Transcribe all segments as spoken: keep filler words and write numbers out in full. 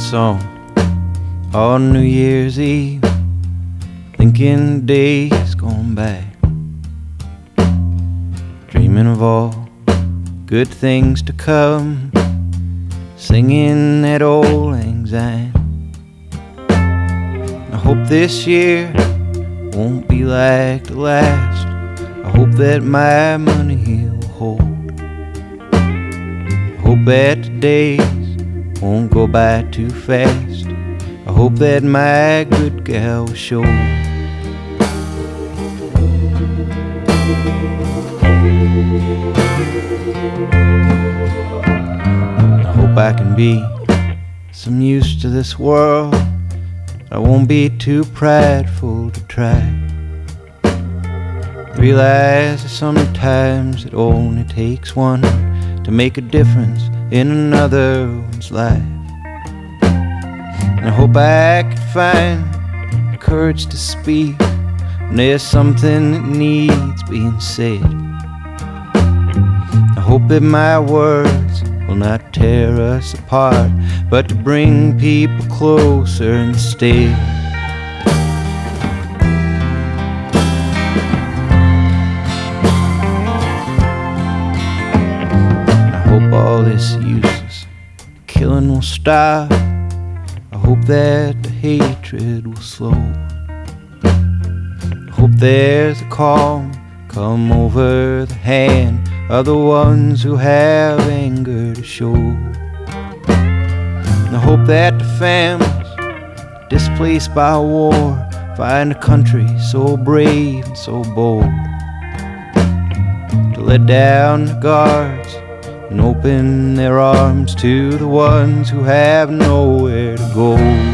song on New Year's Eve, thinking days gone by, dreaming of all good things to come, singing that old lang syne. I hope this year won't be like the last. I hope that my money will hold. I hope that the days won't go by too fast. I hope that my good gal will show. I hope I can be some use to this world. I won't be too prideful to try. Realize that sometimes it only takes one to make a difference in another one's life. And I hope I can find the courage to speak when there's something that needs being said. I hope that my words will not tear us apart, but to bring people closer instead. I hope all this useless killing will stop. I hope that the hatred will slow. I hope there's a calm come over the hand of the ones who have anger to show. And I hope that the families displaced by war find a country so brave and so bold to let down the guards and open their arms to the ones who have nowhere to go.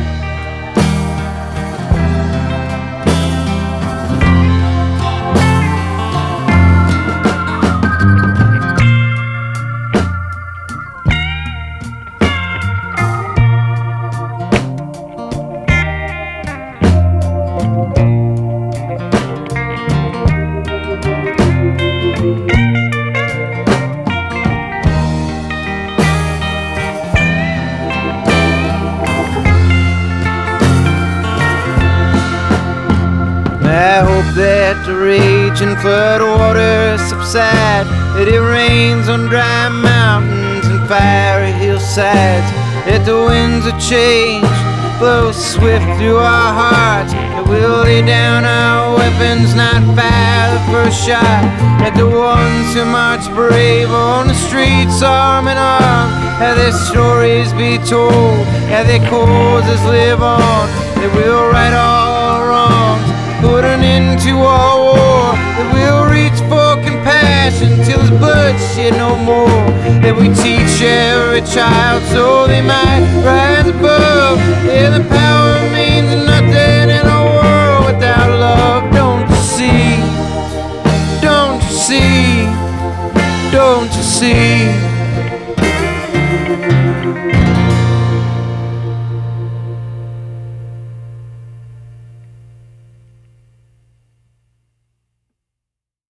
I hope that the raging flood waters subside, that it rains on dry mountains and fiery hillsides, that the winds of change blow swift through our hearts, that we'll lay down our weapons, not fire the first shot, that the ones who march brave on the streets arm in arm, have their stories be told, have their causes live on, that we'll right all wrongs, put an end to all war, that we'll reach for compassion till there's bloodshed no more, that we teach every child so they might rise above. Yeah, the power means nothing in a world without love. Don't you see? Don't you see? Don't you see?